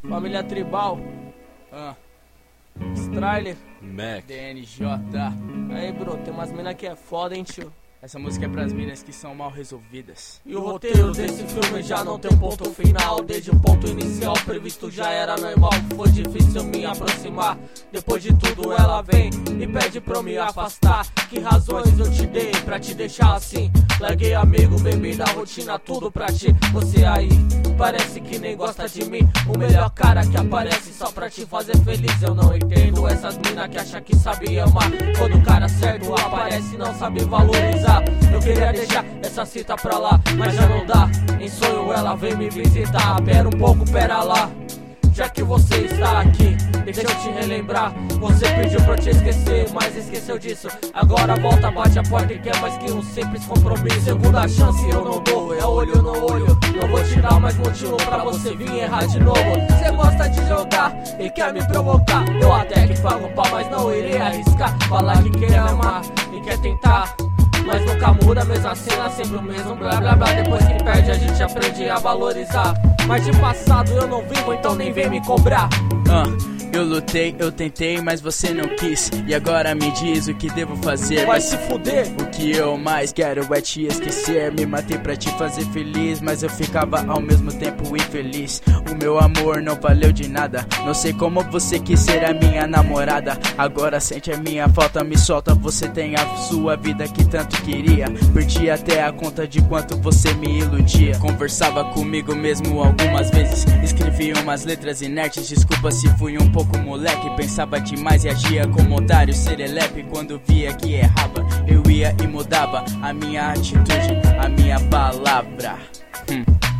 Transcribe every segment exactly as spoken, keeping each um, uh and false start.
Família Tribal, ah. Strailer, Mac, D N J. Aí, bro, tem umas mina que é foda, hein, tio? Essa música é pras minas que são mal resolvidas. E o roteiro desse filme já não tem um ponto final. Desde o ponto inicial previsto já era normal. Foi difícil me aproximar. Depois de tudo ela vem e pede pra eu me afastar. Que razões eu te dei pra te deixar assim? Larguei amigo, bebida, rotina, tudo pra ti. Você aí, parece que nem gosta de mim. O melhor cara que aparece só pra te fazer feliz. Eu não entendo essas minas que acham que sabe amar. Quando o cara certo aparece não sabe valorizar. Eu queria deixar essa cita pra lá, mas já não dá. Em sonho ela vem me visitar. Pera um pouco, pera lá. Já que você está aqui, deixa eu te relembrar. Você pediu pra eu te esquecer, mas esqueceu disso. Agora volta, bate a porta e quer mais que um simples compromisso. Segunda chance eu não dou, é olho no olho. Não vou te dar mais motivo pra você vir errar de novo. Você gosta de jogar e quer me provocar. Eu até que pago pau, mas não irei arriscar. Falar que quer amar e quer tentar, mas nunca muda a mesma cena, sempre o mesmo blá blá blá. Depois que perde a gente aprende a valorizar. Mas de passado eu não vivo, então nem vem me cobrar. uh. Eu lutei, eu tentei, mas você não quis. E agora me diz o que devo fazer. Vai se fuder. O que eu mais quero é te esquecer. Me matei pra te fazer feliz, mas eu ficava ao mesmo tempo infeliz. O meu amor não valeu de nada. Não sei como você quis ser a minha namorada. Agora sente a minha falta, me solta. Você tem a sua vida que tanto queria. Perdi até a conta de quanto você me iludia. Conversava comigo mesmo algumas vezes. Escrevi umas letras inertes. Desculpa se fui um pouco moleque, pensava demais e agia como otário serelepe. Quando via que errava, eu ia e mudava a minha atitude, a minha palavra, hum.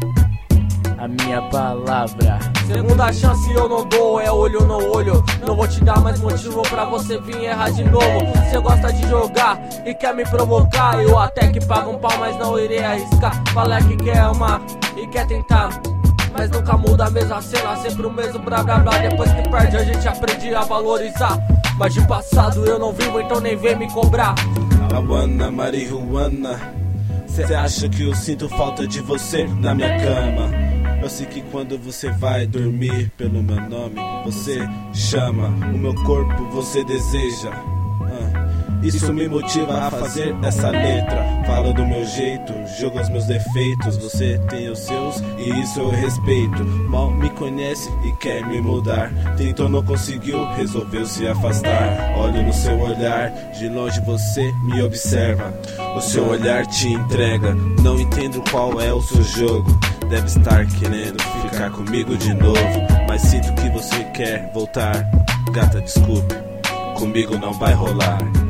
A minha palavra. Segunda chance eu não dou, é olho no olho. Não vou te dar mais motivo pra você vir errar de novo. Você gosta de jogar e quer me provocar. Eu até que pago um pau, mas não irei arriscar. Falar que quer amar e quer tentar, mas nunca muda a mesma cena, sempre o mesmo blá blá blá. Depois que perde a gente aprende a valorizar. Mas de passado eu não vivo, então nem vem me cobrar. Havana, marihuana. Cê acha que eu sinto falta de você na minha cama? Eu sei que quando você vai dormir pelo meu nome, você chama, o meu corpo você deseja. Isso me motiva a fazer essa letra. Falo do meu jeito, jogo os meus defeitos. Você tem os seus e isso eu respeito. Mal me conhece e quer me mudar. Tentou, não conseguiu, resolveu se afastar. Olho no seu olhar, de longe você me observa. O seu olhar te entrega, não entendo qual é o seu jogo. Deve estar querendo ficar comigo de novo, mas sinto que você quer voltar. Gata, desculpe, comigo não vai rolar.